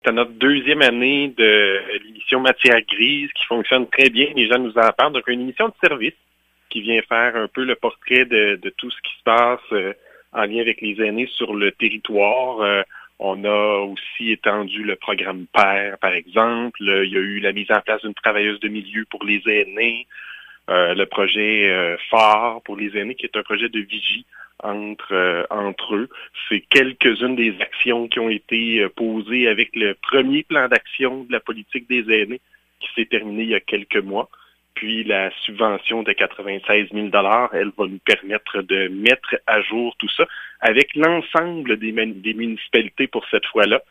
C'est notre deuxième année de l'émission Matière grise qui fonctionne très bien. Les gens nous en parlent. Donc, une émission de service qui vient faire un peu le portrait de tout ce qui se passe en lien avec les aînés sur le territoire. On a aussi étendu le programme PER, par exemple. Il y a eu la mise en place d'une travailleuse de milieu pour les aînés. Le projet phare pour les aînés, qui est un projet de vigie entre eux. C'est quelques-unes des actions qui ont été posées avec le premier plan d'action de la politique des aînés qui s'est terminé il y a quelques mois. Puis la subvention de 96 000 $, elle va nous permettre de mettre à jour tout ça avec l'ensemble des municipalités pour cette fois-là.